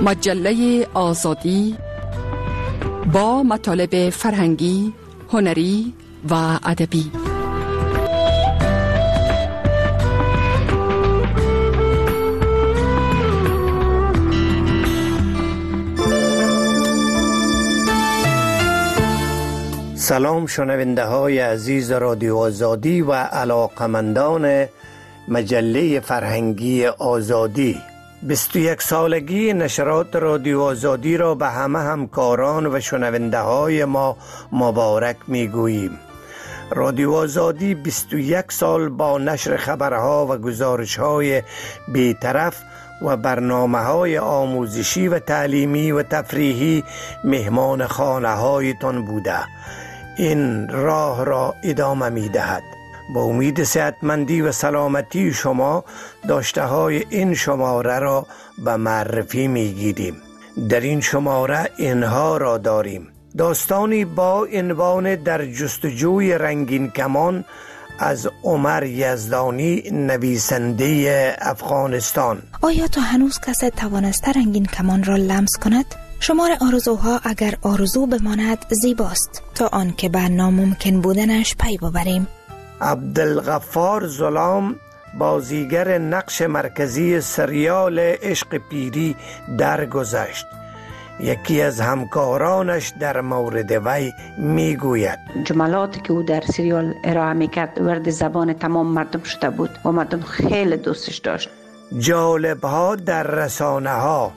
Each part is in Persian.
مجله آزادی با مطالب فرهنگی، هنری و ادبی. سلام شنونده های عزیز رادیو آزادی و علاقمندان مجله فرهنگی آزادی. 21 سالگی نشرات رادیو آزادی را به همه همکاران و شنونده های ما مبارک می گوییم. رادیو آزادی 21 سال با نشر خبرها و گزارش های بی‌طرف و برنامه های آموزشی و تعلیمی و تفریحی مهمان خانه هایتان بوده. این راه را ادامه می دهد. با امید صحتمندی و سلامتی شما داشته های این شماره را به معرفی می گیریم. در این شماره اینها را داریم: داستانی با عنوان در جستجوی رنگین کمان از عمر یزدانی، نویسنده افغانستان. آیا تا هنوز کسی توانسته رنگین کمان را لمس کند؟ شمار آرزوها اگر آرزو بماند زیباست تا آن که به ناممکن بودنش پی ببریم. عبدالغفار زلام، بازیگر نقش مرکزی سریال عشق پیری درگذشت. یکی از همکارانش در مورد وی میگوید: جملاتی که او در سریال ارائه میکرد ورد زبان تمام مردم شده بود و مردم خیلی دوستش داشت. جالب‌ها در رسانه ها.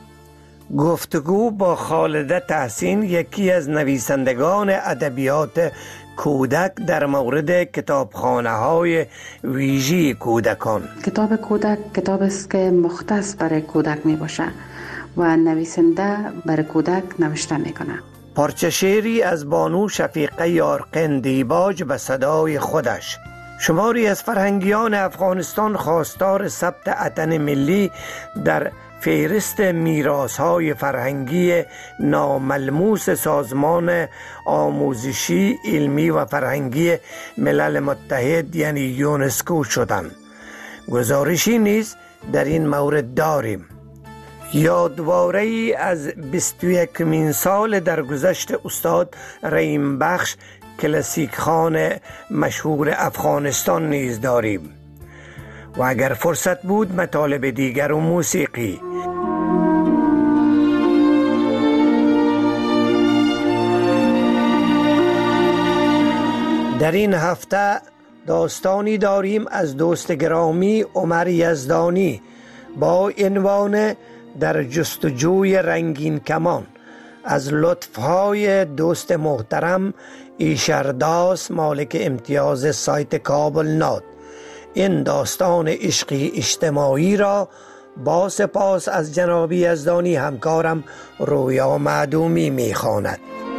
گفتگو با خالده تحسین، یکی از نویسندگان ادبیات کودک، در مورد کتابخانه های ویژه کودکان. کتاب کودک کتابی است که مختص برای کودک می باشه و نویسنده برای کودک نوشته می کنه. پارچه شعری از بانو شفیقه یارقین دیباج به صدای خودش. شماری از فرهنگیان افغانستان خواستار ثبت اتن ملی در فهرست میراث‌های فرهنگی ناملموس سازمان آموزشی، علمی و فرهنگی ملل متحد یعنی یونسکو شدند. گزارشی نیز در این مورد داریم. یادواره‌ای از 21مین سال درگذشت استاد رحیم بخش، کلاسیک خوان مشهور افغانستان نیز داریم. و اگر فرصت بود مطالب دیگر و موسیقی. در این هفته داستانی داریم از دوست گرامی عمر یزدانی با عنوان در جستجوی رنگین کمان، از لطفهای دوست محترم ایشرداس، مالک امتیاز سایت کابل نات. این داستان عشقی اجتماعی را با سپاس از جناب یزدانی همکارم رویا معدومی میخواند.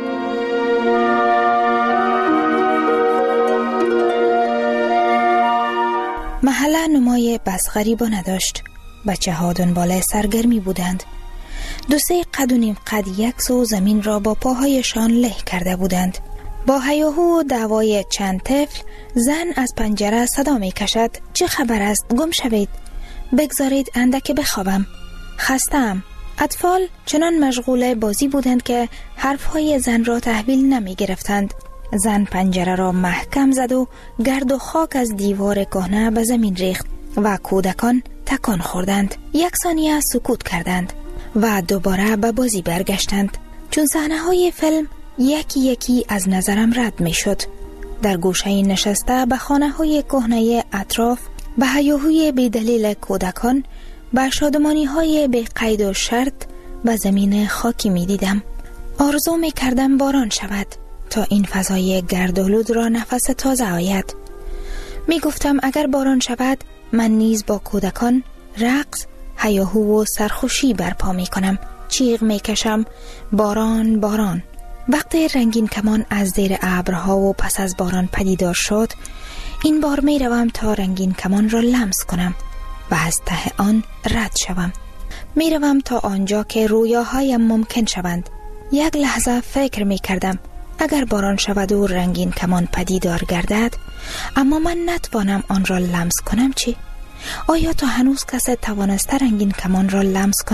محله نمای بس غریبا نداشت. بچه ها دنبال سرگرمی بودند. 2-3 قد و نیم قد یک سو زمین را با پاهایشان له کرده بودند. با هیاهو و دعوای چند طفل، زن از پنجره صدا می کشد: چه خبر است؟ گم شوید، بگذارید اندک بخوابم، خستم. اطفال چنان مشغول بازی بودند که حرفهای زن را تحویل نمی گرفتند. زن پنجره را محکم زد و گرد و خاک از دیوار کهنه به زمین ریخت و کودکان تکان خوردند. 1 ثانیه سکوت کردند و دوباره به بازی برگشتند. چون صحنه‌های فیلم یکی یکی از نظرم رد می شد. در گوشه نشسته به خانه‌های کهنه اطراف، به هیاهوی بی‌دلیل کودکان، به شادمانی‌های بی قید و شرط به زمین خاکی می دیدم. آرزو می کردم باران شود تا این فضای گردآلود را نفس تازه آید. می گفتم اگر باران شود من نیز با کودکان رقص، هیاهو و سرخوشی برپا می کنم. چیغ می کشم: باران باران. وقتی رنگین کمان از زیر ابرها و پس از باران پدیدار شد، این بار می روم تا رنگین کمان را لمس کنم و از ته آن رد شوم. می روم تا آنجا که رویاهایم ممکن شوند. 1 لحظه فکر می کردم اگر باران شود و رنگین کمان پدیدار گردد اما من نتوانم آن را لمس کنم چی؟ آیا تا هنوز کسی توانسته رنگین کمان را لمس کند؟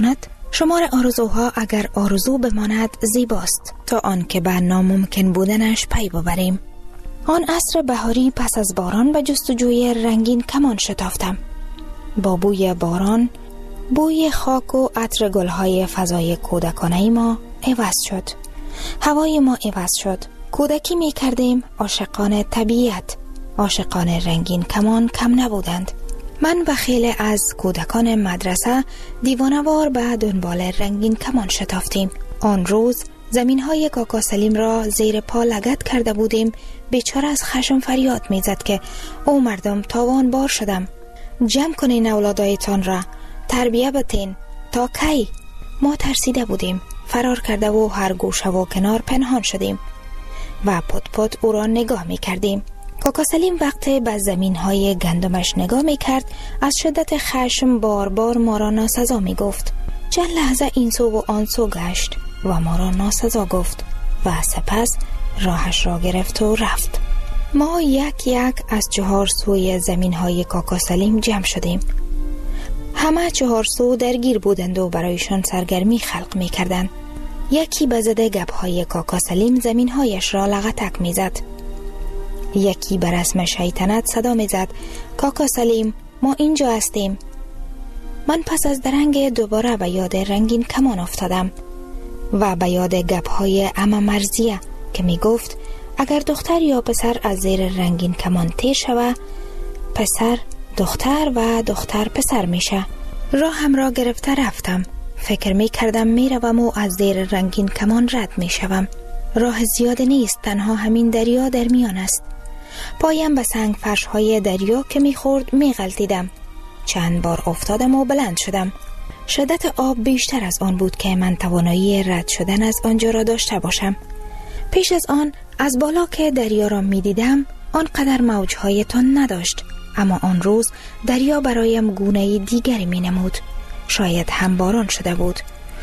شمار آرزوها اگر آرزو بماند زیباست تا آن که به ناممکن بودنش پی ببریم. آن عصر بهاری پس از باران به جستجوی رنگین کمان شتافتم. با بوی باران، بوی خاک و عطر گلهای فضای کودکانه ما عوض شد. هوای ما عوض شد. کودکی می کردیم، عاشقان طبیعت، عاشقان رنگین کمان کم نبودند. من و خیلی از کودکان مدرسه دیوانوار به دنبال رنگین کمان شتافتیم. آن روز زمینهای کاکا سلیم را زیر پا لگد کرده بودیم. بیچاره از خشم فریاد می زد که او مردم تاوان بار شدم. جمع کنین اولادایتان را، تربیه بتین. تا کی؟ ما ترسیده بودیم. فرار کرده و هر گوشه و کنار پنهان شدیم و پت پت او را نگاه می کردیم. کاکا سلیم وقتی به زمینهای گندمش نگاه می کرد از شدت خشم بار بار ما را ناسزا می گفت. چند لحظه این سو و آن سو گشت و ما را ناسزا گفت و سپس راهش را گرفت و رفت. ما یک یک از 4 سوی زمینهای کاکا سلیم جمع شدیم. همه 4 سو درگیر بودند و برایشان سرگرمی خلق می کردند. یکی به زده گپهای کاکا سلیم زمینهایش را لغتک می زد. یکی بر رسم شیطنت صدا می زد کاکا سلیم ما اینجا هستیم. من پس از درنگ دوباره به یاد رنگین کمان افتادم و به یاد گپهای عمه مرزیه که می گفت اگر دختر یا پسر از زیر رنگین کمان تیر شوه، پسر دختر و دختر پسر میشه. راهم را گرفته رفتم. فکر می کردم می روم و از زیر رنگین کمان رد می شوم. راه زیاد نیست، تنها همین دریا در میان است. پایم به سنگ فرش های دریا که می خورد می غلطیدم. چند بار افتادم و بلند شدم. شدت آب بیشتر از آن بود که من توانایی رد شدن از آنجا را داشته باشم. پیش از آن از بالا که دریا را می دیدم آنقدر موجهای تند نداشت، اما آن روز دریا برایم گونه دیگری می نمود. شاید هم باران شده بود.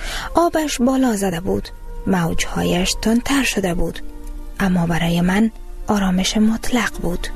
آبش بالا زده بود، موجهایش تندتر شده بود، اما برای من آرامش مطلق بود.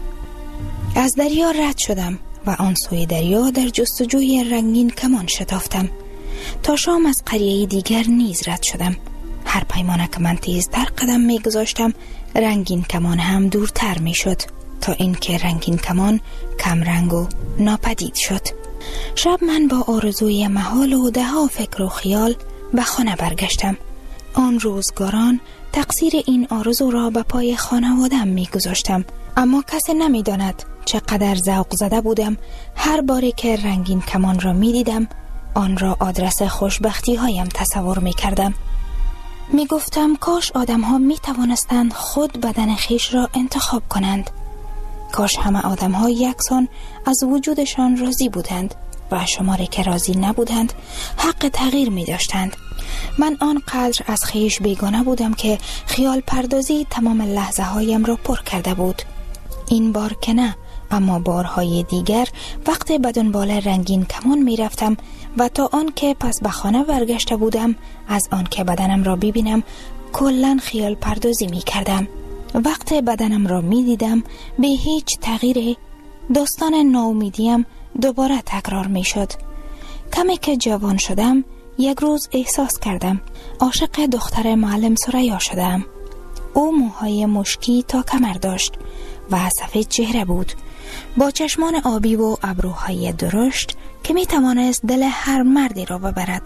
از دریا رد شدم و آن سوی دریا در جستجوی رنگین کمان شتافتم. تا شام از قریه دیگر نیز رد شدم. هر پیمانه که من تیزتر قدم می گذاشتم رنگین کمان هم دورتر می شد تا اینکه رنگین کمان کم رنگ و ناپدید شد. شب من با آرزوی محال و ده‌ها فکر و خیال به خانه برگشتم. آن روزگاران تقصیر این آرزو را به پای خانوادم می گذاشتم، اما کسی نمی داند چقدر ذوق زده بودم. هر باری که رنگین کمان را می دیدم آن را آدرس خوشبختی هایم تصور می کردم. می گفتم کاش آدم ها می توانستند خود بدن خیش را انتخاب کنند. کاش همه آدم ها یکسان از وجودشان راضی بودند و شماری که راضی نبودند حق تغییر می داشتند. من آنقدر از خیش بیگانه بودم که خیال پردازی تمام لحظه هایم را پر کرده بود. این بار که نه، اما بارهای دیگر وقتی به دنبال رنگین کمان می رفتم و تا آن که پس به خانه برگشته بودم از آن که بدنم را ببینم کلن خیال پردازی می کردم. وقتی بدنم را می دیدم به هیچ تغییری داستان ناامیدیم دوباره تکرار می شد. کمی که جوان شدم یک روز احساس کردم عاشق دختر معلم ثریا شدم. او موهای مشکی تا کمر داشت و سفید چهره بود، با چشمان آبی و ابروهای درشت که می توانست دل هر مردی را ببرد.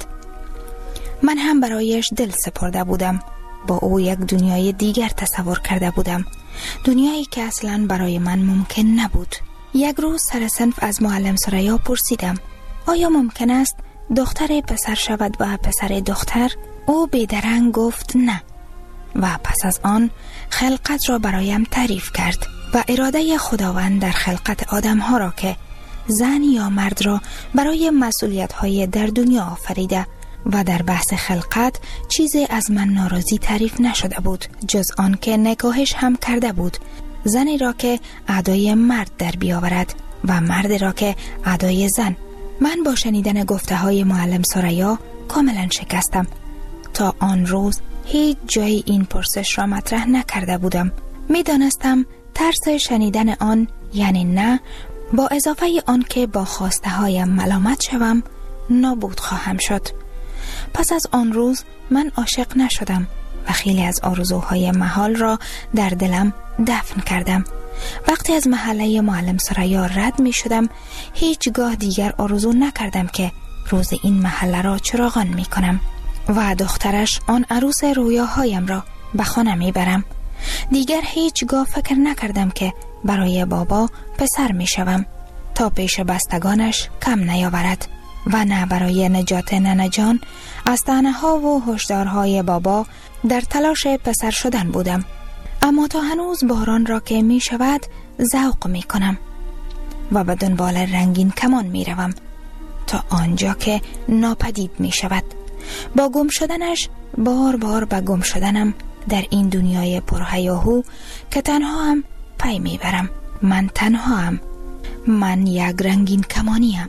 من هم برایش دل سپرده بودم. با او یک دنیای دیگر تصور کرده بودم، دنیایی که اصلاً برای من ممکن نبود. یک روز سر صنف از معلم ثریا پرسیدم آیا ممکن است دختر پسر شود و پسر دختر؟ او بیدرنگ گفت نه و پس از آن خلقت را برایم تعریف کرد و اراده خداوند در خلقت آدم ها را که زن یا مرد را برای مسئولیت های در دنیا آفریده و در بحث خلقت چیزی از من ناراضی تعریف نشده بود جز آن که نکاحش هم کرده بود، زنی را که اعضای مرد در بیاورد و مرد را که اعضای زن. من با شنیدن گفته های معلم ثریا کاملا شکستم. تا آن روز هیچ جای این پرسش را مطرح نکرده بودم. می دانستم ترس شنیدن آن یعنی نه، با اضافه آن که با خواسته هایم ملامت شوم نابود خواهم شد. پس از آن روز من عاشق نشدم و خیلی از آرزوهای محال را در دلم دفن کردم. وقتی از محله معلم سریا رد می شدم هیچگاه دیگر آرزو نکردم که روز این محله را چراغان می کنم و دخترش آن عروس رویاهایم را به خانه می برم. دیگر هیچگاه فکر نکردم که برای بابا پسر می شوم تا پیش بستگانش کم نیاورد و نه برای نجات ننه جان از طعنه ها و هشدارهای بابا در تلاش پسر شدن بودم. اما تا هنوز باران را که می شود ذوق می کنم و به دنبال رنگین کمان می روم تا آنجا که ناپدید می شود. با گم شدنش بار بار به گم شدنم در این دنیای پرهیاهو که تنها هم پی می برم. من تنها هم. من یک رنگین کمانیم.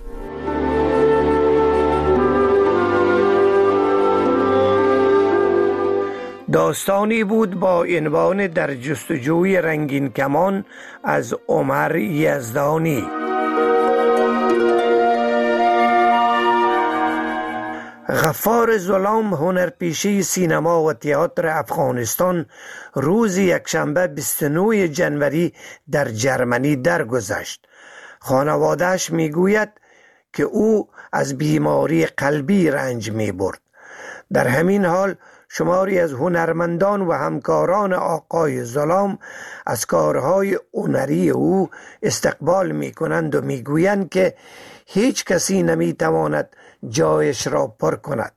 داستانی بود با عنوان در جستجوی رنگین کمان از عمر یزدانی. غفار ظلام هنرپیشه سینما و تئاتر افغانستان روز یکشنبه 29 جنوری در جرمنی درگذشت. خانواده‌اش میگوید که او از بیماری قلبی رنج میبرد. در همین حال شماری از هنرمندان و همکاران آقای ظلام از کارهای هنری او استقبال می کنند و می گویند که هیچ کسی نمی تواند جایش را پر کند.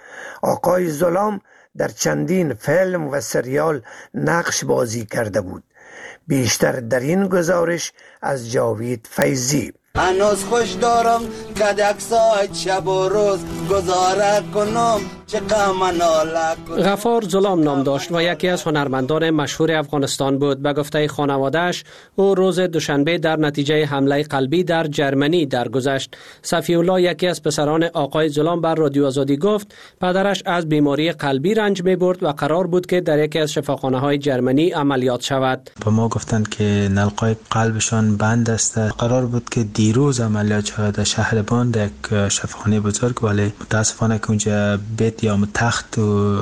آقای ظلام در چندین فیلم و سریال نقش بازی کرده بود. بیشتر در این گزارش از جاوید فیضی. هنوز خوش دارم که یک ساعت شب و روز گذاره کنم چه غم ناله. غفار ظلام نام داشت و یکی از هنرمندان مشهور افغانستان بود. به گفته خانواده‌اش او روز دوشنبه در نتیجه حمله قلبی در جرمنی درگذشت. صفی الله یکی از پسران آقای ظلام بر رادیو آزادی گفت پدرش از بیماری قلبی رنج می‌برد و قرار بود که در یکی از شفاخانه‌های جرمنی عملیات شود. به ما گفتند که نلقای قلبشان بند است. قرار بود که دیروز عملیات شود در شهر باند یک شفاخانه بزرگ، ولی متاسفانه که اونجا بیت یا تخت و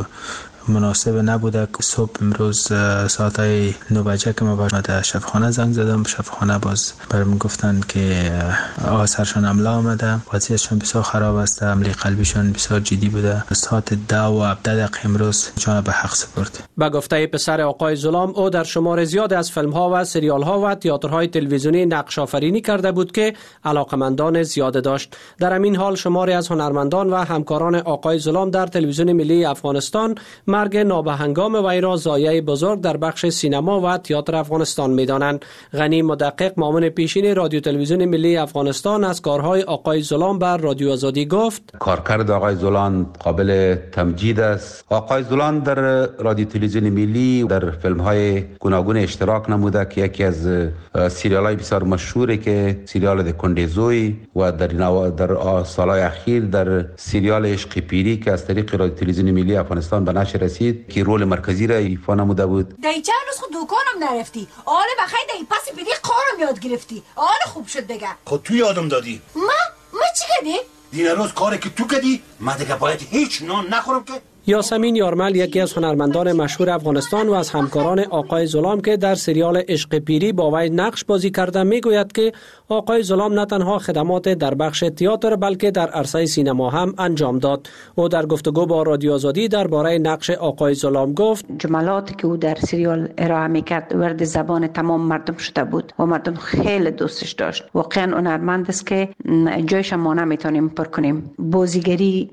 مناسب نبوده. صبح امروز ساعتای 9 بجه که ما در شفاخانه زنگ زدم، شفاخانه باز برام گفتن که سرشان حمله آمده، وضعیتشان بسیار خراب است، حمله قلبیشان بسیار جدی بوده. ساعت 10:17 امروز جان به حق سپرد. به گفته پسر آقای ظلام او در شمار زیاد از فیلم ها و سریال ها و تئاترهای تلویزیونی نقش آفرینی کرده بود که علاقمندان زیاد داشت. در همین حال شماری از هنرمندان و همکاران آقای ظلام در تلویزیون ملی افغانستان مرگ نابهنگام وی را ضایعه بزرگ در بخش سینما و تئاتر افغانستان می‌دانند. غنی مدقق، معاون پیشین رادیو تلویزیون ملی افغانستان، از کارهای آقای ظلام بر رادیو آزادی گفت: کارکرد آقای ظلام قابل تمجید است. آقای ظلام در رادیو تلویزیون ملی در فیلم‌های گوناگون اشتراک نموده که یکی از سریال‌های بسیار مشهوری که سریال کندزوی و در سال‌های اخیر در سریال عشق پیری که از طریق رادیو تلویزیون ملی افغانستان به نشر رسید که رول مرکزی را ایفا نموده بود. دی چند روز خود دکانم نرفتی، حالا بخیر دی پس بدی قارم یاد گرفتی، حالا خوب شد دیگه. خود تو یادم دادی. ما چی کردی؟ دین روز کاری که تو کردی من دیگه باید هیچ نان نخورم که. یاسمین یارمل یکی از هنرمندان مشهور افغانستان و از همکاران آقای ظلام که در سریال عشق پیری با وی نقش بازی کرده میگوید که آقای ظلام نه تنها خدمات در بخش تئاتر بلکه در عرصه سینما هم انجام داد. او در گفتگو با رادیو آزادی درباره نقش آقای ظلام گفت: جملاتی که او در سریال ارائه میکرد ورد زبان تمام مردم شده بود و مردم خیلی دوستش داشت. واقعا هنرمند است که جایش ما نمیتونیم پر کنیم. بازیگری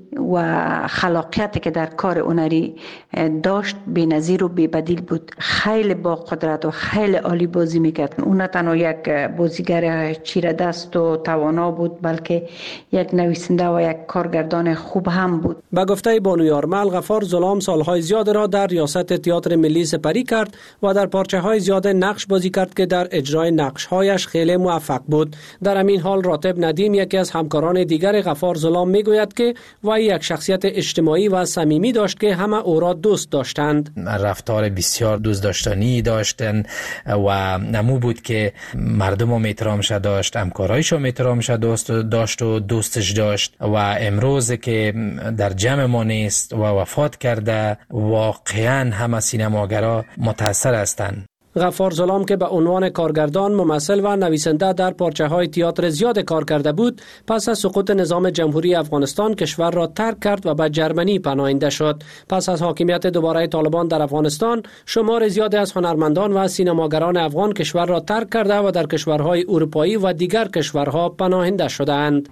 و خلاقیتی که در کار هنری داشت بی‌نظیر و بی‌بدیل بود. خیلی با قدرت و خیلی عالی بازی میکرد. اون نه تنها یک بازیگر چیره دست و توانا بود بلکه یک نویسنده و یک کارگردان خوب هم بود. با گفته بانو یارمل، غفار ظلام سالهای زیاد را در ریاست تئاتر ملی سپری کرد و در پارچه های زیاد نقش بازی کرد که در اجرای نقش هایش خیلی موفق بود. در همین حال راتب ندیم یکی از همکاران دیگر غفار ظلام میگوید که وی یک شخصیت اجتماعی و صمیمی آدمی داشت که همه او را دوست داشتند. رفتار بسیار دوست داشتنی داشتند و نمو بود که مردم هم احترامش داشت، همکارایش هم احترامش داشت و دوستش داشت و امروز که در جمع ما نیست و وفات کرده، واقعا همه سینماگرها متاثر هستند. غفار زلام که به عنوان کارگردان، ممثل و نویسنده در پارچه‌های تئاتر زیاد کار کرده بود، پس از سقوط نظام جمهوری افغانستان کشور را ترک کرد و به جرمنی پناهنده شد. پس از حاکمیت دوباره طالبان در افغانستان، شمار زیادی از هنرمندان و سینماگران افغان کشور را ترک کرده و در کشورهای اروپایی و دیگر کشورها پناهنده شدند.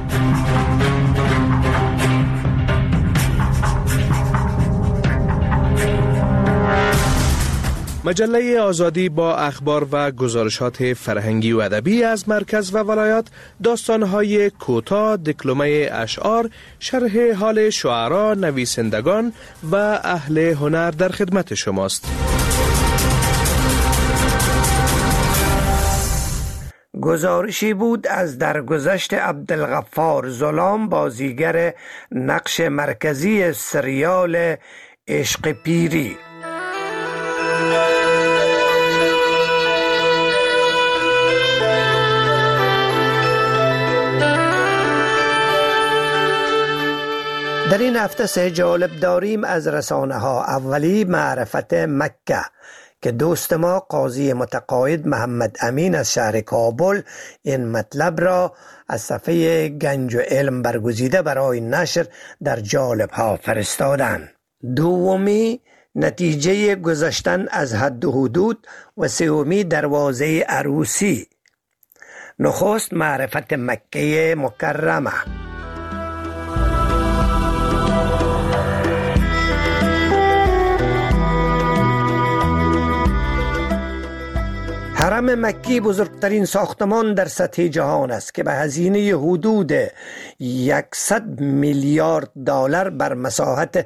مجله آزادی با اخبار و گزارشات فرهنگی و ادبی از مرکز و ولایات، داستان‌های کوتاه، دکلمه اشعار، شرح حال شعرا، نویسندگان و اهل هنر در خدمت شماست. گزارشی بود از درگذشت عبدالغفار زلام، بازیگر نقش مرکزی سریال عشق پیری. در این هفته سه جالب داریم از رسانه ها. اولی معرفت مکه که دوست ما قاضی متقاعد محمد امین از شهر کابل این مطلب را از صفحه گنج و علم برگزیده برای نشر در جالب ها فرستادند. دومی نتیجه گذشتن از حد و حدود و سومی دروازه عروسی. نخست معرفت مکه مکرمه. حرم مکی بزرگترین ساختمان در سطح جهان است که به هزینه حدود 100 میلیارد دلار بر مساحت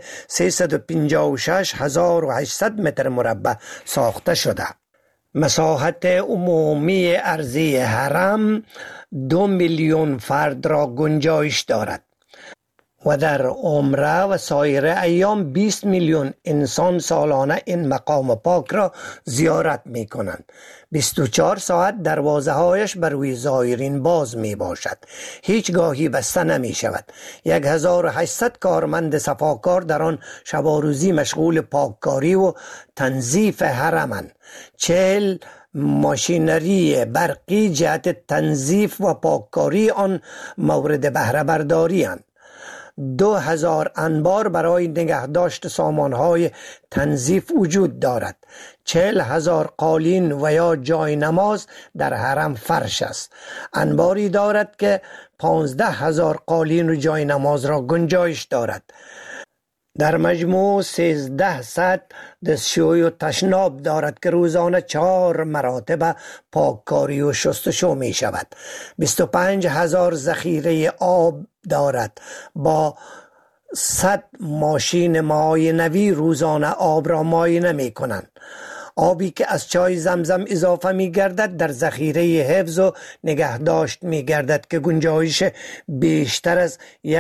356,800 متر مربع ساخته شده. مساحت عمومی ارضی حرم 2 میلیون فرد را گنجایش دارد و در عمره و سایر ایام 20 میلیون انسان سالانه این مقام پاک را زیارت می کنند. 24 ساعت دروازه هایش بر روی زائرین باز می باشد. هیچ گاهی بسته نمی شود. 1800 کارمند صفاکار در آن شب و روزی مشغول پاککاری و تنظیف حرمند. 40 ماشینری برقی جهت تنظیف و پاککاری آن مورد بهره برداری اند. 2000 انبار برای نگهداشت سامانهای تنظیف وجود دارد. 40,000 قالین و یا جای نماز در حرم فرش است. انباری دارد که 15,000 قالین و جای نماز را گنجایش دارد. در مجموع 13 سطح دستشوی و تشناب دارد که روزانه 4 مراتب پاککاری و شستشو می شود. 25,000 ذخیره آب دارد. با 100 ماشین معاینوی روزانه آب را معاینه می کنند. آبی که از چای زمزم اضافه می گردد در ذخیره حفظ و نگهداشت می گردد که گنجایش بیشتر از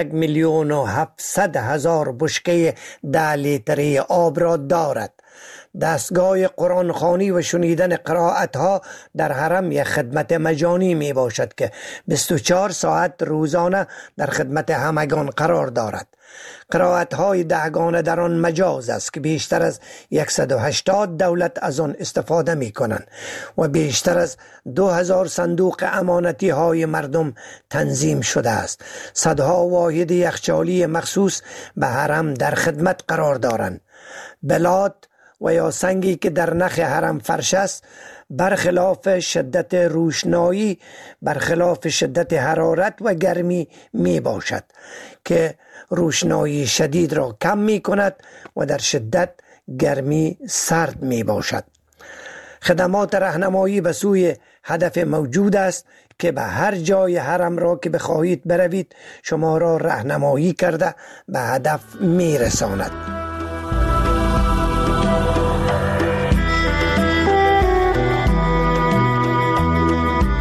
1,700,000 بشکه 10 لیتری آب را دارد. دستگاه قرآن خوانی و شنیدن قرائت ها در حرم یک خدمت مجانی می باشد که 24 ساعت روزانه در خدمت همگان قرار دارد. قرائت های دهگانه در آن مجاز است که بیشتر از 180 دولت از آن استفاده می کنند و بیشتر از 2000 صندوق امانتی های مردم تنظیم شده است. صدها واحد یخچالی مخصوص به حرم در خدمت قرار دارند. بلات و یا سنگی که در نخ حرم فرش است برخلاف شدت روشنایی برخلاف شدت حرارت و گرمی می باشد که روشنایی شدید را کم می کند و در شدت گرمی سرد می باشد. خدمات راهنمایی به سوی هدف موجود است که به هر جای حرم را که بخواهید بروید شما را راهنمایی کرده به هدف می رساند.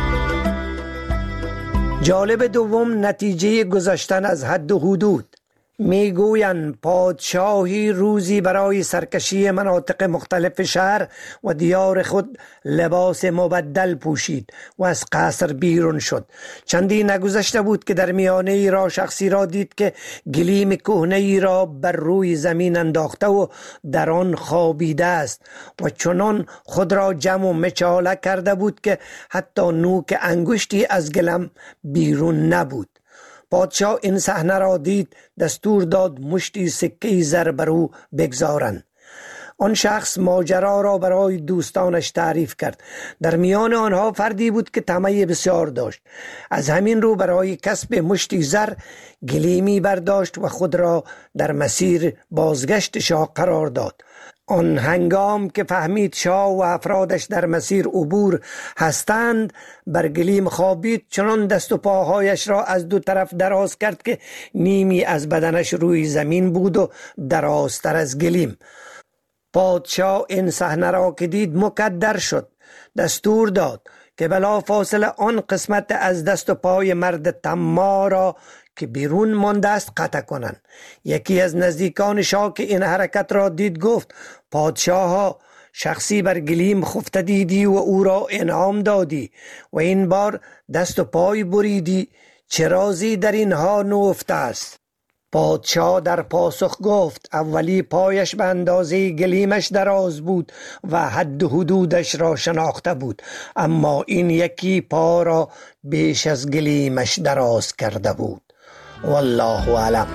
جالب دوم نتیجه گذشتن از حد و حدود. میگویند پادشاهی روزی برای سرکشی مناطق مختلف شهر و دیار خود لباس مبدل پوشید و از قصر بیرون شد. چندی نگذشته بود که در میانه ای را شخصی را دید که گلیم کهنه ای را بر روی زمین انداخته و در آن خوابیده است و چنان خود را جمع و مچاله کرده بود که حتی نوک انگشتی از گلم بیرون نبود. پادشاه این صحنه را دید، دستور داد مشتی سکه زر بر او بگذارند. آن شخص ماجرا را برای دوستانش تعریف کرد. در میان آنها فردی بود که طمع بسیار داشت. از همین رو برای کسب مشتی زر گلیمی برداشت و خود را در مسیر بازگشت شاه قرار داد. آن هنگام که فهمید شاه و افرادش در مسیر عبور هستند، بر گلیم خوابید، چنان دست و پاهایش را از دو طرف دراز کرد که نیمی از بدنش روی زمین بود و درازتر از گلیم. پادشاه این صحنه را که دید مکدر شد. دستور داد که بلا فاصله آن قسمت از دست و پای مرد طماع را که بیرون مانده است قطع کنند. یکی از نزدیکان شاه که این حرکت را دید گفت: پادشاه، شخصی بر گلیم خفته دیدی و او را انعام دادی و این بار دست و پای بریدی، چه رازی در اینها نهفته است؟ پادشاه در پاسخ گفت: اولی پایش به اندازه گلیمش دراز بود و حد و حدودش را شناخته بود، اما این یکی پا را بیش از گلیمش دراز کرده بود. والله اعلم.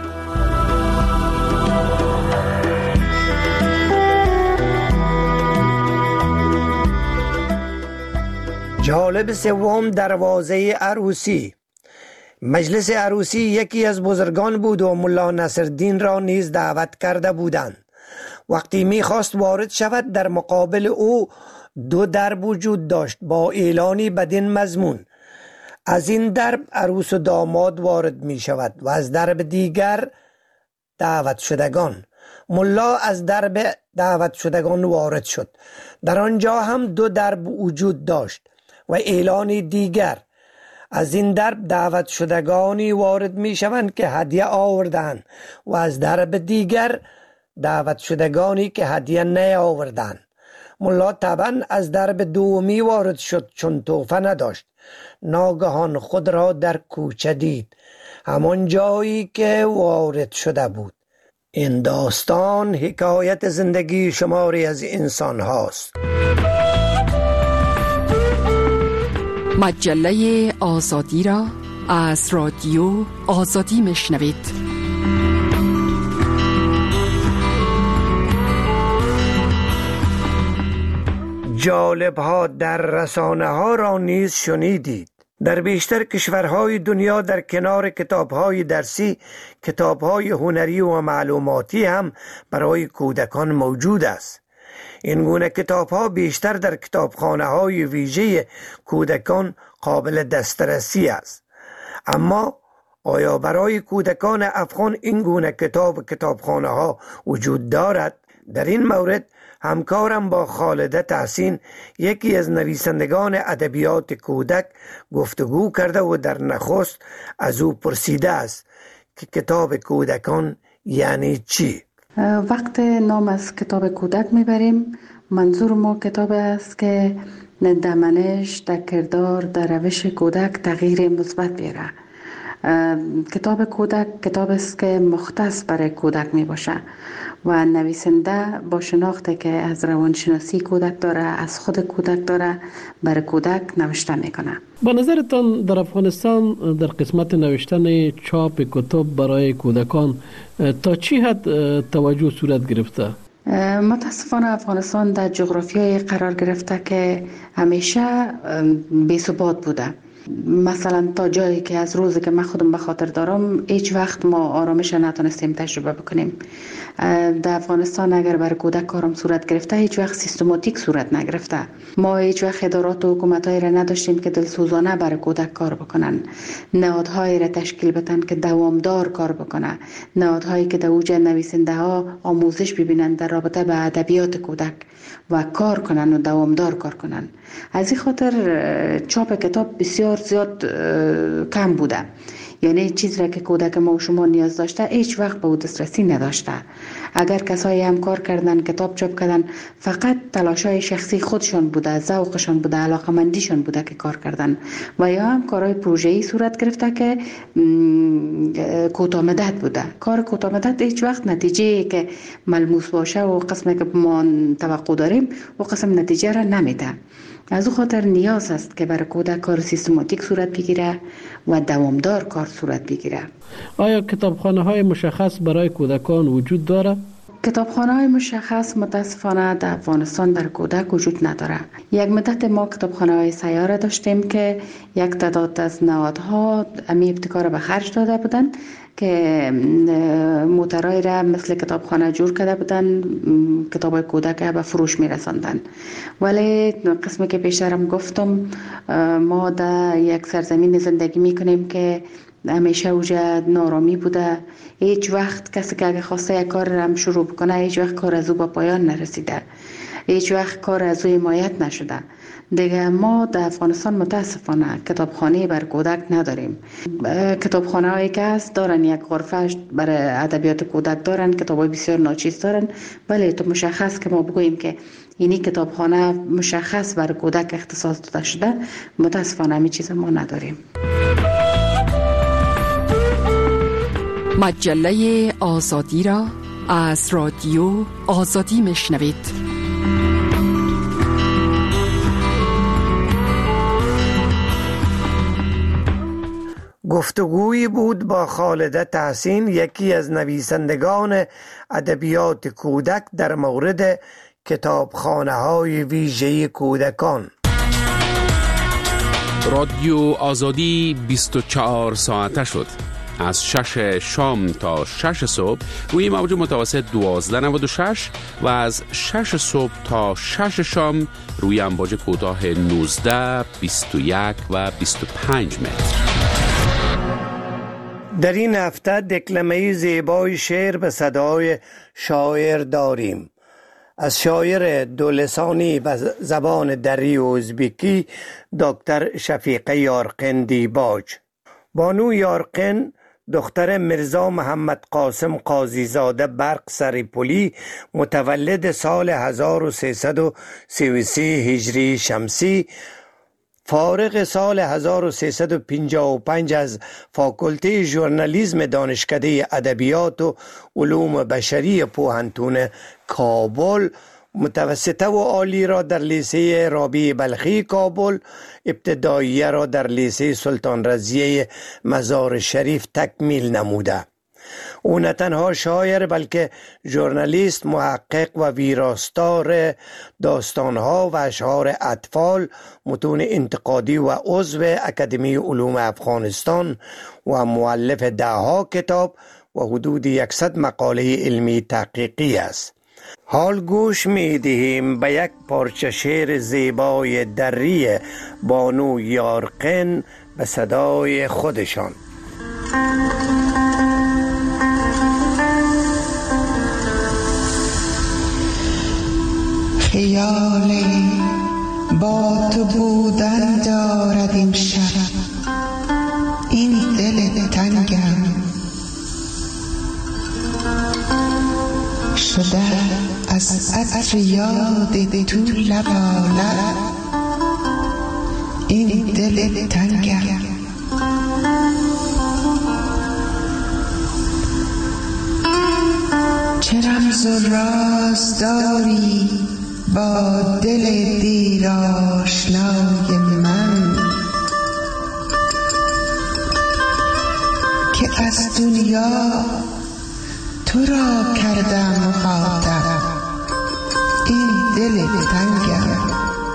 جالب سوم، دروازه عروسی. مجلس عروسی یکی از بزرگان بود و ملا نصرالدین را نیز دعوت کرده بودند. وقتی می‌خواست وارد شود، در مقابل او دو درب وجود داشت با اعلانی بدین مضمون: از این درب عروس و داماد وارد می شود و از درب دیگر دعوت شدگان. ملا از درب دعوت شدگان وارد شد. در آنجا هم دو درب وجود داشت و اعلان دیگر: از این درب دعوت شدگانی وارد می شوند که هدیه آوردند و از درب دیگر دعوت شدگانی که هدیه نیاوردند. ملا طبعا از درب دومی وارد شد چون تحفه نداشت. ناگهان خود را در کوچه دید، همان جایی که وارد شده بود. این داستان حکایت زندگی شماری از انسان هاست. مجله آزادی را از رادیو آزادی میشنوید. جالب ها در رسانه ها را نیز شنیدید. در بیشتر کشورهای دنیا در کنار کتاب‌های درسی، کتاب‌های هنری و معلوماتی هم برای کودکان موجود است. این گونه کتاب‌ها بیشتر در کتابخانه‌های ویژه کودکان قابل دسترسی است. اما آیا برای کودکان افغان این گونه کتابخانه‌ها وجود دارد؟ در این مورد همکارم با خالده تحسین، یکی از نویسندگان ادبیات کودک، گفتگو کرده و در نخست از او پرسیده است که کتاب کودکان یعنی چی؟ وقت نام از کتاب کودک میبریم، منظور ما کتاب است که در منش، در کردار، در روش کودک تغییر مثبت بیاره. کتاب کودک کتاب است که مختص برای کودک می باشه و نویسنده با شناخته که از روانشناسی کودک داره، از خود کودک داره، برای کودک نوشته میکنه. با نظرتان در افغانستان در قسمت نوشتن چاپ کتاب برای کودکان تا چی حد توجه صورت گرفته؟ متاسفانه افغانستان در جغرافیای قرار گرفته که همیشه بی ثبات بوده. مثلا تا جایی که از روزی که من خودم به خاطر دارم هیچ وقت ما آرامش نتونستیم تجربه بکنیم. در افغانستان اگر برای کودک کارم صورت گرفته هیچ وقت سیستماتیک صورت نگرفته. ما هیچ وقت ادارات و حکومت‌هایی را نداشتیم که دلسوزانه برای کودک کار بکنن، نهادهایی را تشکیل بدن که دوامدار کار بکنه، نهادهایی که در اوج نویسنده ها آموزش ببینن در رابطه به ادبیات کودک و کار کنن و دوامدار کار کنن. از این خاطر چاپ کتاب بسیار زیاد کم بوده. یعنی چیزی را که کودک ما و شما نیاز داشته هیچ وقت به او دسترسی نداشته. اگر کسایی هم کار کردن، کتاب چاپ کردن، فقط تلاشای شخصی خودشان بوده، ذوقشان بوده، علاقمندیشان بوده که کار کردن، و یا هم کارهای پروژه‌ای صورت گرفته که کوتاه مدت بوده. کار کوتاه مدت هیچ وقت نتیجه که ملموس باشه و قسمی که ما توقع داریم و قسم نتیجه را نمیده. از او خاطر نیاز است که برای کودک کار سیستماتیک صورت بگیره و دوامدار کار صورت بگیره. آیا کتابخانه های مشخص برای کودکان وجود داره؟ کتابخانه های مشخص متاسفانه در افغانستان در کودک وجود نداره. یک مدت ما کتابخانه های سیاره داشتیم که یک تعداد از نهادها امی ابتکار به خرج داده بودن که موترهای را مثل کتابخانه جور کرده بودن، کتاب های کودک به فروش می رساندن. ولی قسمی که پیشترم گفتم، ما در یک سرزمین زندگی می کنیم که همیشه اوجه نارامی بوده. هیچ وقت کسی که اگه خواسته یک کار را شروع بکنه، هیچ وقت کار از او به پایان نرسیده، هیچ وقت کار از او حمایت نشده. دیگه ما در افغانستان متاسفانه کتابخانه بر کودک نداریم. کتابخانه هایی که هست دارن یک غرفه برای ادبیات کودک دارن، کتاب های بسیار ناچیز دارن، ولی تو مشخص که ما بگوییم که اینی کتابخانه مشخص بر کودک اختصاص داده شده، متاسفانه همین چیز ما نداریم. مجله آزادی را از رادیو آزادی میشنوید. گفتگویی بود با خالده تحسین، یکی از نویسندگان ادبیات کودک، در مورد کتابخانه‌های ویژه کودکان. رادیو آزادی 24 ساعته شد. از 6 شام تا 6 صبح روی موج متوسط 1296 و از 6 صبح تا 6 شام روی امواج کوتاه 19، 21 و 25 متر. در این هفته دکلمه زیبای شعر به صدای شاعر داریم. از شاعر دولسانی و زبان دری و ازبکی دکتر شفیقه یارقن دیباج. بانو یارقن دختر مرزا محمد قاسم قاضیزاده برق سریپولی، متولد سال 1333 هجری شمسی، فارغ سال 1355 از فاکولته ژورنالیسم دانشکده ادبیات و علوم بشری پوهنتون کابل، متوسطه و عالی را در لیسه رابعه بلخی کابل، ابتداییه را در لیسه سلطان رضیه مزار شریف تکمیل نموده. او نه تنها شاعر بلکه ژورنالیست، محقق و ویراستار داستانها و اشعار اطفال، متون انتقادی و عضو اکادمی علوم افغانستان و مؤلف دهها کتاب و حدود 100 مقاله علمی تحقیقی است. حال گوش می دهیم به یک پارچه شعر زیبای دری بانو یارقن به صدای خودشان. خیال با تو بودن دارد این شب، این دل تنگم شده از عطر یاد تو لبالب، این دل تنگم چه رمز و راز داری با دل دیر آشنای من، که از دنیا تو را کردم مخاطب، این دل تنگم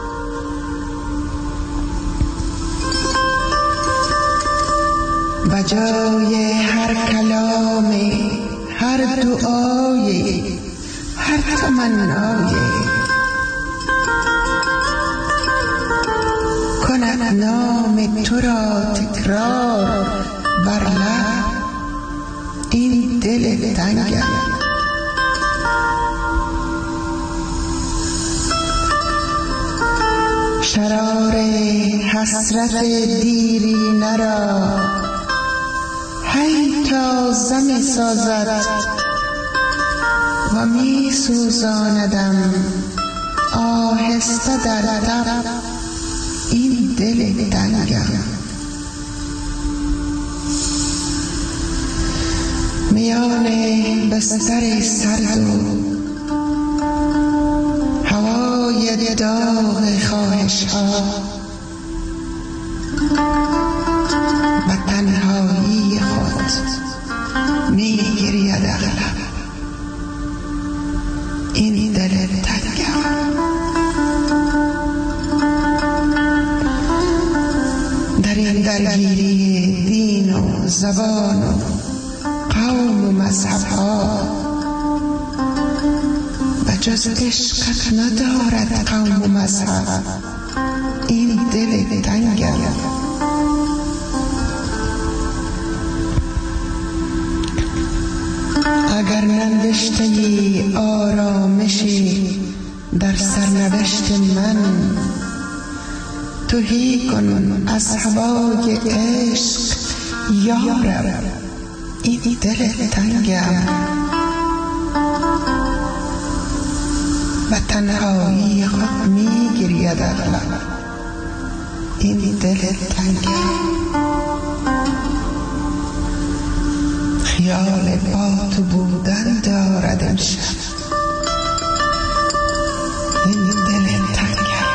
بجای هر کلام، هر دعای، هر تمنای، کند نام تو را تکرار بر لب، این دل تنگم شرار حسرت دیرینه را قصه می سازد و می سوزاندم آهسته در تب این دل تنگم. میان بستر سرد و هوای داغ خواهش ها و تنهایی خود می گرید اغلب این دل تنگم. در این درگیری دین و زبان و قوم و مذهب ها و جز عشقت ندارد قوم و مذهب این دل تنگم. اگر ننوشته آرامشی در سرنوشت من، تهی کن از هوای عشق یارب این دل تنگم. و تنهایی خود می گرید اغلب این دل تنگم. خیال با تو بودن دارد امشب این دل تنگم.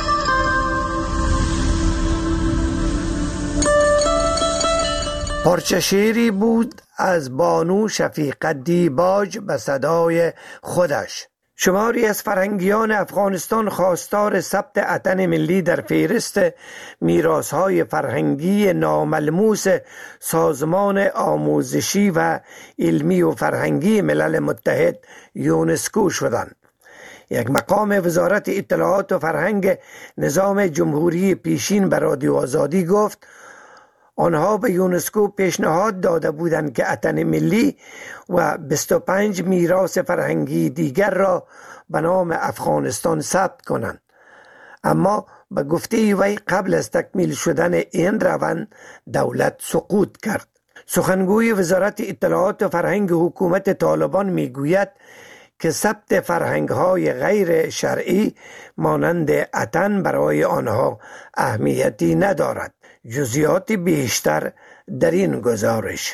پارچه شعری بود از بانو شفیقه دیباج به صدای خودش. شماری از فرهنگیان افغانستان خواستار ثبت اتن ملی در فهرست میراث‌های فرهنگی ناملموس سازمان آموزشی و علمی و فرهنگی ملل متحد یونسکو شدند. یک مقام وزارت اطلاعات و فرهنگ نظام جمهوری پیشین به رادیو آزادی گفت آنها به یونسکو پیشنهاد داده بودند که اتن ملی و 25 میراث فرهنگی دیگر را به نام افغانستان ثبت کنند، اما به گفته وی قبل از تکمیل شدن این روند دولت سقوط کرد. سخنگوی وزارت اطلاعات و فرهنگ حکومت طالبان میگوید که ثبت فرهنگ‌های غیر شرعی مانند اتن برای آنها اهمیتی ندارد. جزئیات بیشتر در این گزارش.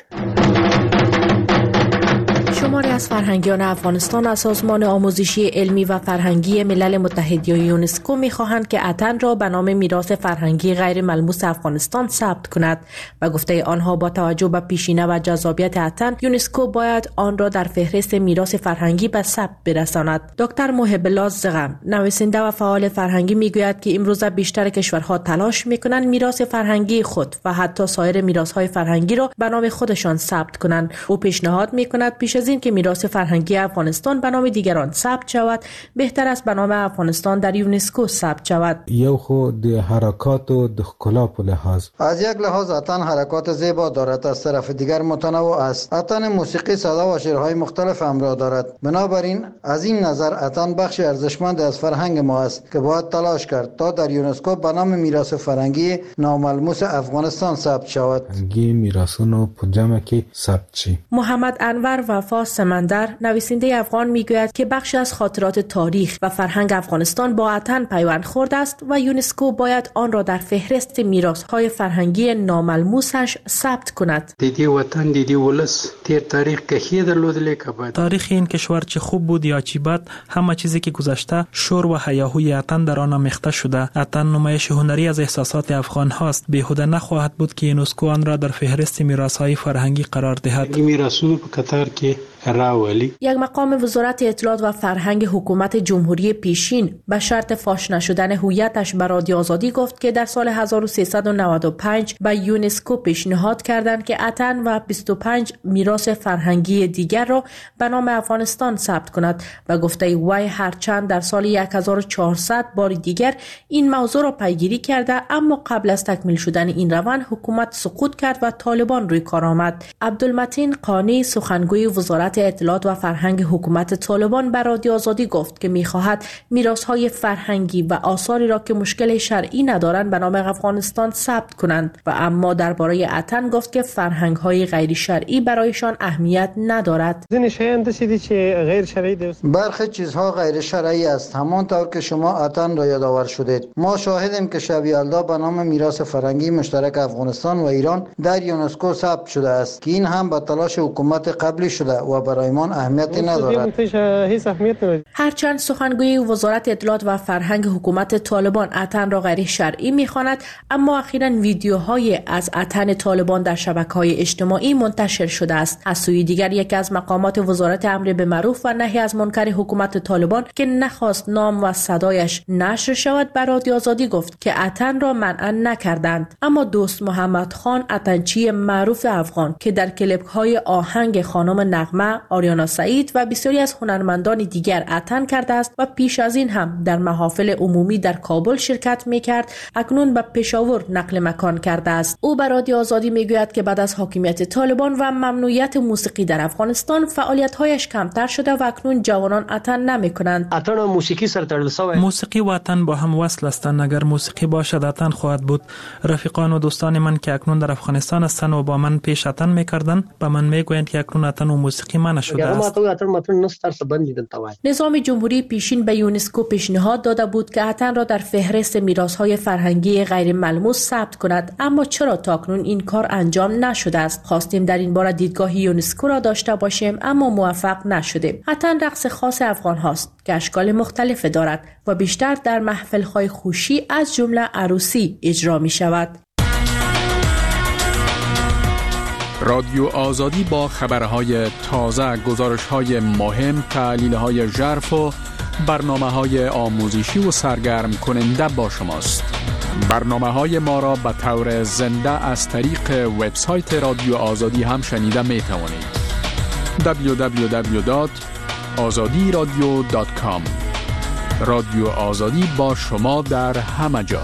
شماری از فرهنگیان افغانستان از سازمان آموزشی علمی و فرهنگی ملل متحد یا یونسکو می‌خواهند که اتن را به نام میراث فرهنگی غیر ملموس افغانستان ثبت کند و گفته آنها با توجه به پیشینه و جذابیت اتن، یونسکو باید آن را در فهرست میراث فرهنگی به ثبت برساند. دکتر محب الله زغم، نویسنده و فعال فرهنگی، میگوید که امروز بیشتر کشورها تلاش می‌کنند میراث فرهنگی خود و حتی سایر میراث‌های فرهنگی را به نام خودشان ثبت کنند. او پیشنهاد می‌کند پیش از این که میراث فرهنگی افغانستان به نام دیگران ثبت شود، بهتر است به نام افغانستان در یونسکو ثبت شود. یو خود د حرکات و د ښکلا په لحاظ از یک لحاظ اتن حرکات زیبا دارد، از طرف دیگر متنوع است. اتن موسیقی، صدا و شعرهای مختلف همراه دارد. بنابراین از این نظر اتن بخشی ارزشمند از فرهنگ ما است که باید تلاش کرد تا در یونسکو به نام میراث فرهنگی ناملموس افغانستان ثبت شود. فرهنگی میراثونو په جمع کې ثبت شي. محمد انور وفا سمندر، نویسنده افغان، میگوید که بخشی از خاطرات تاریخ و فرهنگ افغانستان با اتن پیوند خورده است و یونسکو باید آن را در فهرست میراث‌های فرهنگی ناملموسش ثبت کند. دیدی وطن، دیدی ولس، تیر تاریخ که درلودلی که بعد تاریخ این کشور چه خوب بود یا چی بد، همه چیزی که گذشته شور و هیاهوی اتن در آن آمیخته شده. اتن نمایش هنری از احساسات افغان هاست. بیهوده نخواهد بود که یونسکو آن را در فهرست میراث‌های فرهنگی قرار دهد. میراثونو په قطار کې راولی. یک مقام وزارت اطلاعات و فرهنگ حکومت جمهوری پیشین به شرط فاش نشدن هویتش به رادیو آزادی گفت که در سال 1395 به یونسکو پیشنهاد کردند که اتن و 25 میراث فرهنگی دیگر را به نام افغانستان ثبت کند و گفته وی هرچند در سال 1400 بار دیگر این موضوع را پیگیری کرده، اما قبل از تکمیل شدن این روند حکومت سقوط کرد و طالبان روی کار آمد. عبدالمتین قانی، سخنگوی وزارت وزارت اطلاعات و فرهنگ حکومت طالبان به رادیو آزادی گفت که می‌خواهد میراث‌های فرهنگی و آثاری را که مشکل شرعی ندارند به نام افغانستان ثبت کنند و اما درباره اتن گفت که فرهنگ‌های غیر شرعی برایشان اهمیت ندارد. برخی چیزها غیر شرعی است، همانطور که شما اتن را یادآور شدید. ما شاهدیم که شب یلدا به نام میراث فرهنگی مشترک افغانستان و ایران در یونسکو ثبت شده است که این هم به تلاش حکومت قبلی شده و برایمان اهمیتی ندارد. هرچند سخنگوی وزارت اطلاعات و فرهنگ حکومت طالبان اتن را غیر شرعی می‌خواند، اما اخیراً ویدیوهای از اتن طالبان در شبکه‌های اجتماعی منتشر شده است. از سوی دیگر یکی از مقامات وزارت امر به معروف و نهی از منکر حکومت طالبان که نخواست نام و صدایش نشر شود بر رادیو آزادی گفت که اتن را منع نکردند، اما دوست محمد خان اتنچی معروف افغان که در کلیپ‌های آهنگ خانم نغمه، آریانا سعید و بسیاری از هنرمندان دیگر اتن کرده است و پیش از این هم در محافل عمومی در کابل شرکت می‌کرد، اکنون به پشاور نقل مکان کرده است. او بر رادیو آزادی میگوید که بعد از حاکمیت طالبان و ممنوعیت موسیقی در افغانستان فعالیت‌هایش کمتر شده و اکنون جوانان اتن نمی‌کنند. اتن و موسیقی سره تړل شوی. موسیقی و اتن با هم وصل هستند. اگر موسیقی باشد اتن خواهد بود. رفیقان و دوستان من که اکنون در افغانستان هستند و با من پیش اتن می‌کردند، با من میگویند که اکنون اتن و موسیقی منع شده است. نظام جمهوری پیشین به یونسکو پیشنهاد داده بود که اتن را در فهرست میراث‌های فرهنگی غیر ملموس ثبت کند، اما چرا تا اکنون این کار انجام نشده است؟ خواستیم در این باره دیدگاه یونسکو را داشته باشیم اما موفق نشدیم. اتن رقص خاص افغان هاست که اشکال مختلف دارد و بیشتر در محفل‌های خوشی از جمله عروسی اجرا می شود. رادیو آزادی با خبرهای تازه، گزارش‌های مهم، تحلیل‌های ژرف و برنامه‌های آموزشی و سرگرم کننده با شماست. برنامه‌های ما را به طور زنده از طریق وبسایت رادیو آزادی هم شنیده می‌توانید. www.azadiradio.com. رادیو آزادی با شما در همه جا.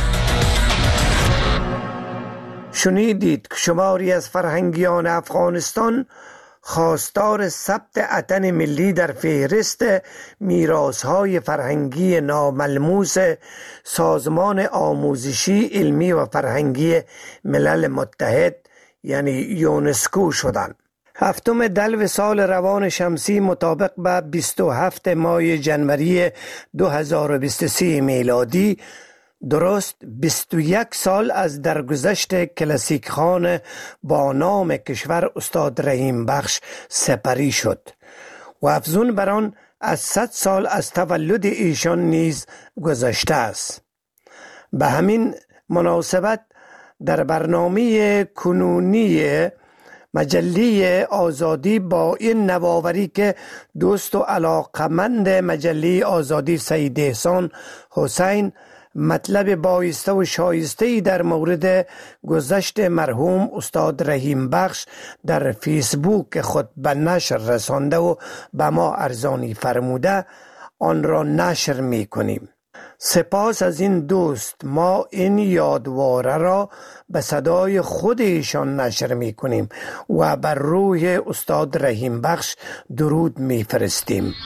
شنیدید که شماری از فرهنگیان افغانستان خواستار ثبت اتن ملی در فهرست میراث‌های فرهنگی ناملموس سازمان آموزشی علمی و فرهنگی ملل متحد یعنی یونسکو شدند. 7 دلو سال روان شمسی مطابق به 27 ماه جنوری 2023 میلادی، درست 21 سال از درگذشت کلاسیک خان با نام کشور استاد رحیم بخش سپری شد و افزون بر آن از 100 سال از تولد ایشان نیز گذشته است. به همین مناسبت در برنامه کنونی مجله آزادی با این نوآوری که دوست و علاقمند مجله آزادی سید احسان حسین مطلب بایسته و شایسته در مورد گذشت مرحوم استاد رحیم بخش در فیسبوک خود به نشر رسانده و به ما ارزانی فرموده، آن را نشر می کنیم. سپاس از این دوست. ما این یادواره را به صدای خود ایشان نشر می کنیم و بر روح استاد رحیم بخش درود می فرستیم.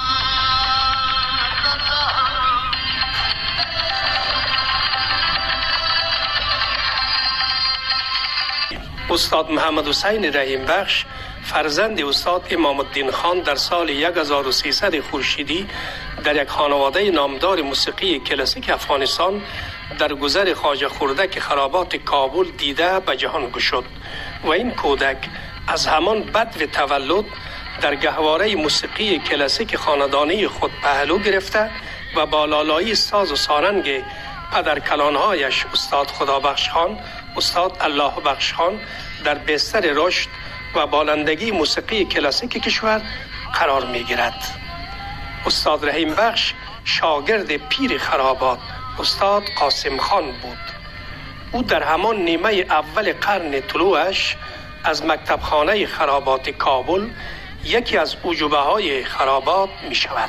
استاد محمد حسین رحیم بخش فرزند استاد امام الدین خان در سال 1300 خورشیدی در یک خانواده نامدار موسیقی کلاسیک افغانستان در گذر خواجه خردک خرابات کابل دیده به جهان گشود و این کودک از همان بدو تولد در گهواره موسیقی کلاسیک خاندانی خود پهلو گرفته و با لالایی ساز و سارنگ پدر کلانهایش استاد خدابخش خان، استاد الله بخش خان در بستر رشد و بالندگی موسیقی کلاسیک کشور قرار می گیرد. استاد رحیم بخش شاگرد پیر خرابات استاد قاسم خان بود. او در همان نیمه اول قرن طلوعش از مکتبخانه خرابات کابل یکی از عجوبه های خرابات می شود.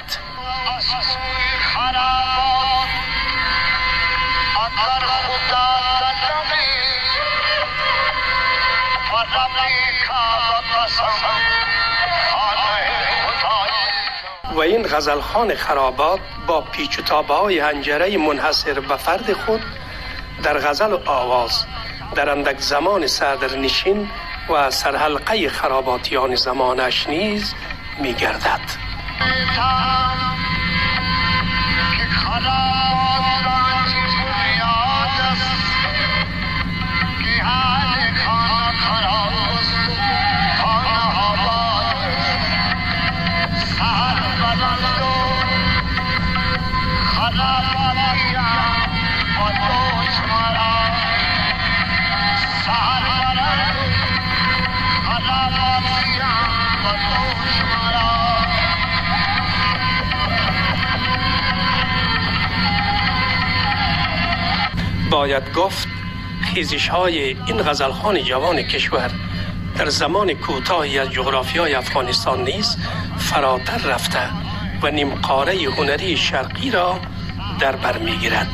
What و این غزلخوان خرابات با پیچ و تابهای حنجره منحصر به فرد خود در غزل و آواز در اندک زمان صدرنشین و سرحلقه خراباتیان زمانش نیز می گردد. باید گفت خیزش های این غزلخوان جوان کشور در زمان کوتاهی از جغرافیای افغانستان نیز فراتر رفته و نیمقاره هنری شرقی را در بر میگیرد.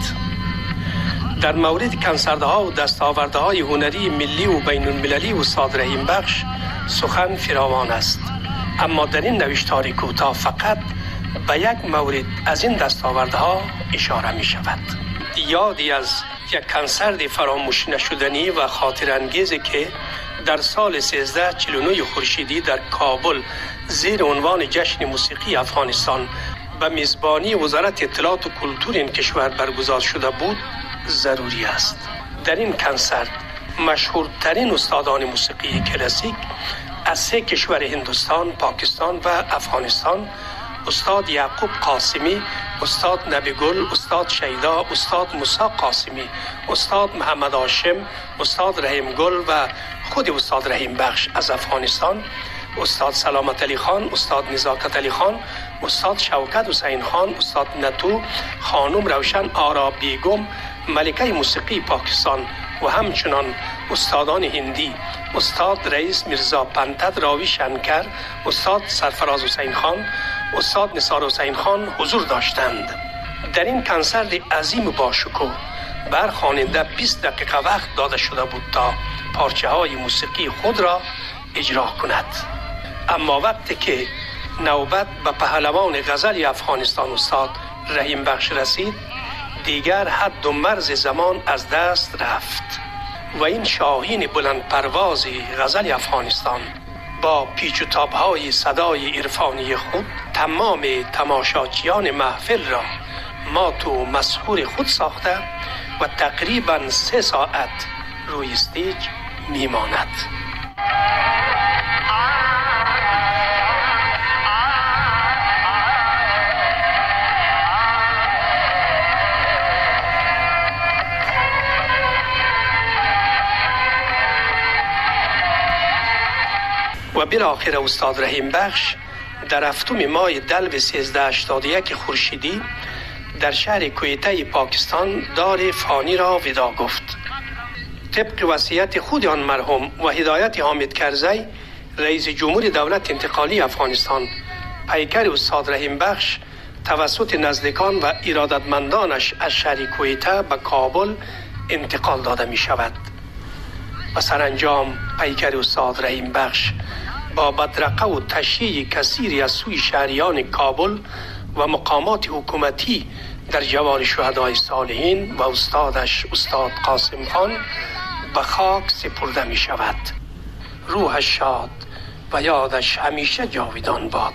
در مورد کنسردها و دستاوردهای هنری ملی و بین المللی استاد رحیم بخش سخن فراوان است، اما در این نوشتار کوتاه فقط به یک مورد از این دستاوردها اشاره می شود. یادی از یک کنسرت فراموش نشدنی و خاطر انگیزی که در سال 1349 خورشیدی در کابل زیر عنوان جشن موسیقی افغانستان به میزبانی وزارت اطلاعات و کلتور این کشور برگزار شده بود ضروری است. در این کنسرت مشهورترین استادان موسیقی کلاسیک از سه کشور هندوستان، پاکستان و افغانستان، استاد یعقوب قاسمی، استاد نبیگل، استاد شیدا، استاد موسی قاسمی، استاد محمد هاشم، استاد رحیم گل و خود استاد رحیم بخش از افغانستان، استاد سلامت علی خان، استاد نزاکت علی خان، استاد شوکت حسین خان، استاد نتو، خانم روشن آرا بیگم، ملکه موسیقی پاکستان و همچنان استادان هندی، استاد رئیس میرزا پنتد راوی شنکر، استاد سرفراز حسین خان، استاد نثار حسین خان حضور داشتند. در این کنسرت عظیم باشکوه بر خواننده 20 دقیقه وقت داده شده بود تا پارچه های موسیقی خود را اجرا کند. اما وقتی که نوبت به پهلوان غزل افغانستان استاد رحیم بخش رسید، دیگر حد و مرز زمان از دست رفت و این شاهین بلند پرواز غزل افغانستان با پیچ و تاب‌های صدای عرفانی خود تمام تماشاچیان محفل را مات و مسحور خود ساخته و تقریباً 3 ساعت روی استیج میماند. و بالاخره استاد رحیم بخش در هفتم ماه دلو 1381 خورشیدی در شهر کویته پاکستان دار فانی را ودا گفت. طبق وصیت خود آن مرحوم و هدایت حامد کرزی رئیس جمهور دولت انتقالی افغانستان، پیکر استاد رحیم بخش توسط نزدیکان و ارادتمندانش از شهر کویته به کابل انتقال داده می شود و سرانجام پیکر استاد رحیم بخش با بدرقه و تشییع کثیری از سوی شهریان کابل و مقامات حکومتی در جوار شهدای صالحین و استادش استاد قاسم خان به خاک سپرده می شود. روحش شاد و یادش همیشه جاودان باد.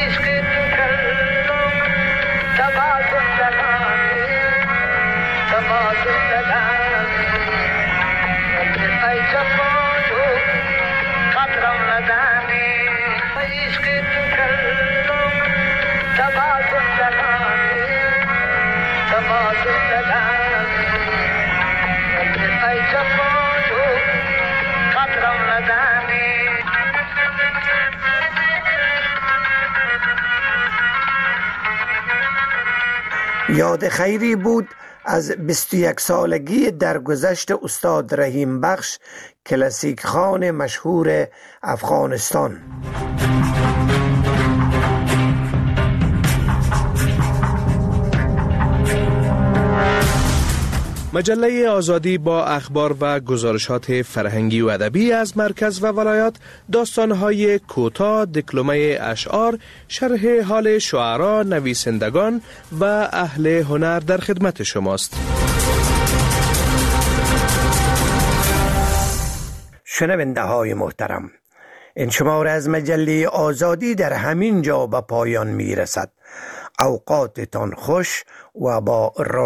یاد خیری بود از 21 سالگی درگذشت استاد رحیم بخش، کلاسیک خوان مشهور افغانستان. مجله آزادی با اخبار و گزارشات فرهنگی و ادبی از مرکز و ولایات، داستان‌های کوتاه، دکلمه اشعار، شرح حال شعرا، نویسندگان و اهل هنر در خدمت شماست. شنونده های محترم، این شماره از مجله آزادی در همین جا به پایان می رسد. اوقاتتان خوش و با